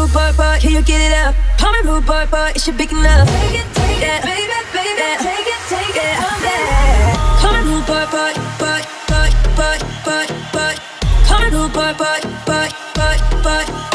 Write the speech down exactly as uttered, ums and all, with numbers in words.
rude boy, boy, can you get it up? Call me rude boy, boy, is you big enough? Take it, take it, baby, baby, yeah. Take it, take it, I'm there. Call me rude boy, boy, boy, boy, boy, boy, boy. Call me rude boy, boy, boy, boy, boy.